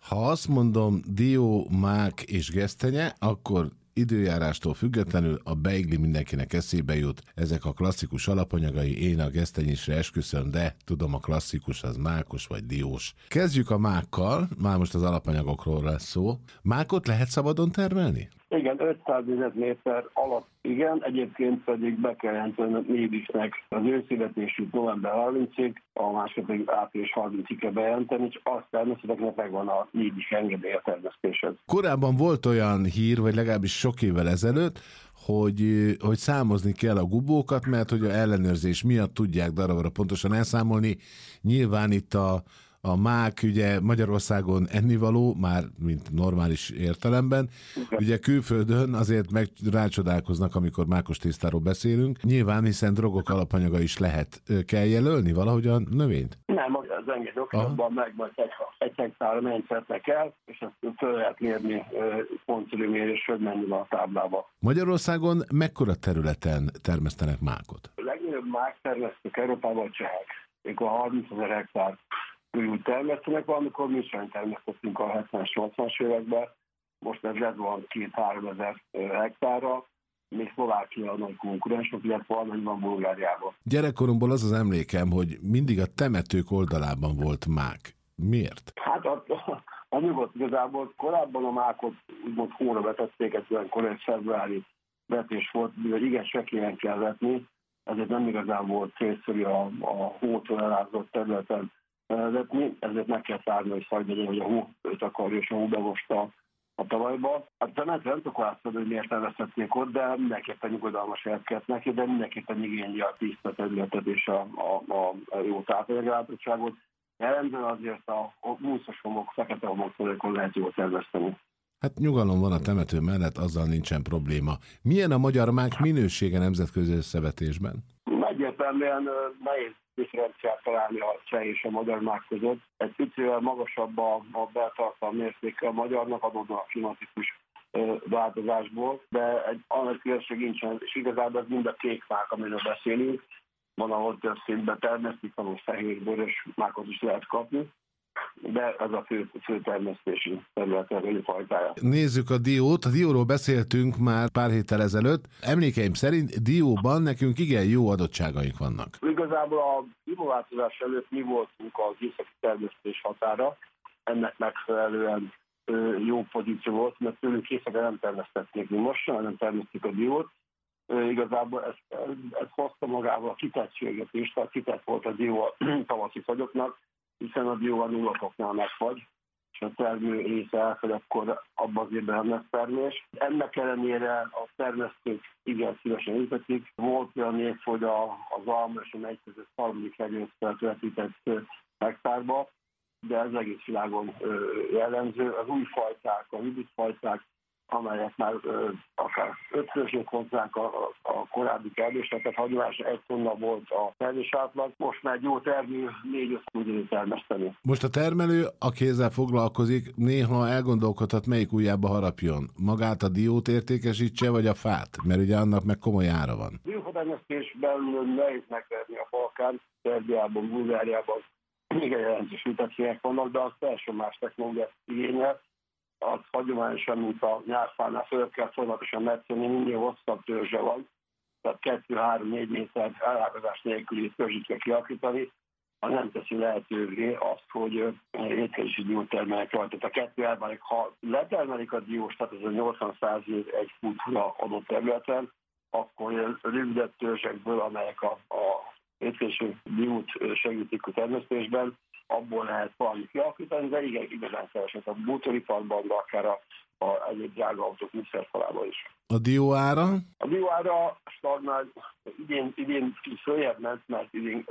Ha azt mondom dió, mák és gesztenye, akkor időjárástól függetlenül a beigli mindenkinek eszébe jut. Ezek a klasszikus alapanyagai, én a gesztenyésre esküszöm, de tudom, a klasszikus az mákos vagy diós. Kezdjük a mákkal, már most az alapanyagokról lesz szó. Mákot lehet szabadon termelni? Igen, 500 négyzetméter alatt igen, egyébként pedig be kell jelenteni Nébisnek az őszületésük november 30-ig, a második április 30-ig kell bejelenteni, és azt természetesen megvan a Nébis engedély a termesztéshez. Korábban volt olyan hír, vagy legalábbis sok évvel ezelőtt, hogy számozni kell a gubókat, mert hogy a ellenőrzés miatt tudják darabra pontosan elszámolni. Nyilván itt a mák ugye Magyarországon ennivaló, már mint normális értelemben. Ugye külföldön azért meg rácsodálkoznak, amikor mákos tésztáról beszélünk. Nyilván, hiszen drogok alapanyaga is lehet. Kell jelölni valahogy a növényt? Nem, az engedélyokban meg majd egy hektárra mennyit szeretnek el, és ezt föl lehet mérni pontszülőmérés, hogy mennyi van a táblába. Magyarországon mekkora területen termesztenek mákot? A legnagyobb mák termesztők Európában a csehek. Ők a 30 000 hektár körül termesztenek, valamikor mi sem termesztettünk a 70-80-as években, most ez lett van 2-3 ezer hektárra, még Szlovákia a nagy konkurensok, illetve van Bulgáriában. Gyerekkoromból az emlékem, hogy mindig a temetők oldalában volt mák. Miért? Hát annyi volt igazából, korábban a mákot úgymond hóra vetették, ez olyan korai februári vetés volt, mivel igen sekélyen kell vetni, ezért nem igazán volt célszerű a hótól elázott területen vezetni, ezért meg kell szárni, hogy szagyd, hogy a hó őt akarja, és a hó bevosta a talajba. Hát nem tudok látszani, hogy miért nem veszették ott, de mindenképpen nyugodalmas helyet neki, de mindenképpen igényli a tiszta területet és a jó tápanyaglátottságot. Jellemzően azért a múszos homok, fekete homokon lehet jól termeszteni. Hát nyugalom van a temető mellett, azzal nincsen probléma. Milyen a magyar mák minősége nemzetközi összevetésben? Egyértelműen nehéz differenciát találni a cseh és a magyar mák között. Egy picivel magasabb a beltartalom mértéke a magyarnak, adódóan a klimatikus változásból, de egy annak különbség nincsen, és igazából ez mind a kék mák, amiről beszélünk. Van, ahol több szintben termesztik, ahol fehér, vörös mákot is lehet kapni, de ez a fő termesztési területen fajtája. Nézzük a diót. A dióról beszéltünk már pár héttel ezelőtt. Emlékeim szerint dióban nekünk igen jó adottságaink vannak. Igazából a klímaváltozás előtt mi voltunk az északi termesztés határa. Ennek megfelelően jó pozíció volt, mert tőlünk északra nem termesztették mi most, nem termesztük a diót. Igazából ez hozta magával a kitettséget is, tehát kitett volt a dió a tavaszi fagyoknak, hiszen a dió a 0 foknál megfagy, és a termő része elfagy, akkor abban az évben nem lesz termés. Ennek ellenére a termesztők igen szívesen ültetik. Volt olyan év, hogy az alma és a megy között harmadik legjobb feltöltített hektárba, de ez egész világon jellemző. Az új fajták, a hibrid fajták, amelyek már akár ötszörösét hozzánk a korábbi termésre, tehát hagyományosan 1 tonna volt a termés átlag, most már egy jó termő 4-5 tudja termeszteni. Most a termelő, aki ezzel foglalkozik, néha elgondolkodhat, melyik ujjába harapjon. Magát a diót értékesítse, vagy a fát? Mert ugye annak meg komoly ára van. A diófatermesztésben nehéz megverni a Balkán, Szerbiában, Bulgáriában igen jelentős ültetvények vannak, de az teljesen más technológiát igényel. Az hagyományosan, mint a nyárfánál föl kell folyamatosan metszeni, minél hosszabb törzse van, tehát 2-3-4 méter elágazás nélküli törzsit kell kialakítani, ha nem teszi lehetővé azt, hogy étkezési diót termelnek rajta. A 2 elválik, ha letermelik a diós, tehát ez a 80-100 év egy futra adott területen, akkor rövidebb törzsekből, amelyek a étkezési diót segítik a termesztésben, abból lehet valamit kialakítani, de igen, igazán keresett a bútoriparban, de akár a egyéb drága autók műszerfalában is. A dió ára? A dió ára stagnál, idén följebb ment, mert idén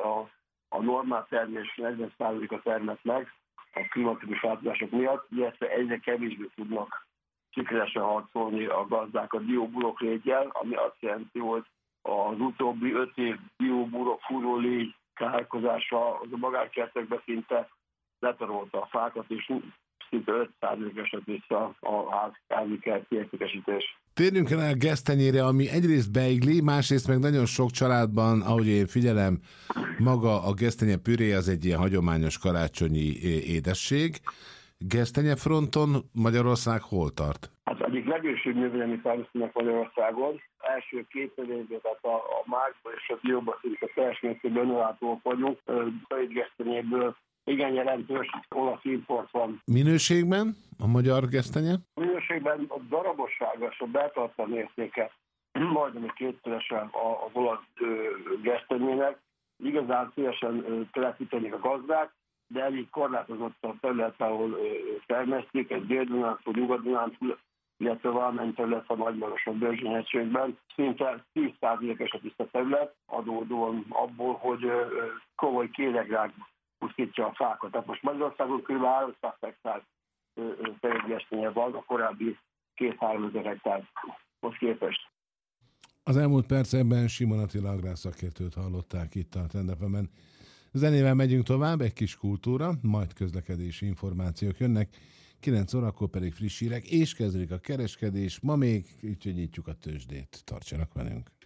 a normál termés 40%-a termett meg a klimatikus változások miatt, illetve egyre kevésbé tudnak sikeresen harcolni a gazdák a dióburok légyel, ami azt jelenti, hogy az utóbbi 5 év dióburok fúró légy kárkozása az a magánkertekbe szinte letarolta a fákat, és szinte 5% esett vissza a házi kerti értékesítés. Térjünk el a gesztenyére, ami egyrészt beigli, másrészt meg nagyon sok családban, ahogy én figyelem, maga a gesztenye püré az egy ilyen hagyományos karácsonyi édesség. Gesztenyefronton Magyarország hol tart? Hát egyik legősőbb növényi termesztőnek Magyarországon. Első 2 évben, tehát a mágban és a bióban szinte teljes mértékben önállatúak vagyunk. Gesztenyéből igen jelentős olasz import van. Minőségben a magyar gesztenye? A minőségben a darabossága és a beltartalmi értéke majdnem kétszeresen az olasz gesztenyének. Igazán szívesen telepítenék a gazdák, de elég korlátozott a terület, ahol termesztik, egy Dél-Dunántúl, Nyugat-Dunántúl, illetve valamennyi terület a Nagymaroson, Börzsöny-hegységben. Szinte 10%-os a tiszta terület, adódóan abból, hogy komoly kéregrág pusztítja a fákat. Tehát most Magyarországon kb. 300 hektár területgesztenye van, a korábbi 2-3 ezer hektárhoz képest. Az elmúlt percekben Simon Attila agrárszakértőt hallották itt a Trend.fm-en. Zenével megyünk tovább, egy kis kultúra, majd közlekedési információk jönnek, 9 órakor pedig friss hírek, és kezdődik a kereskedés, ma még, úgyhogy nyitjuk a tőzsdét. Tartsanak velünk!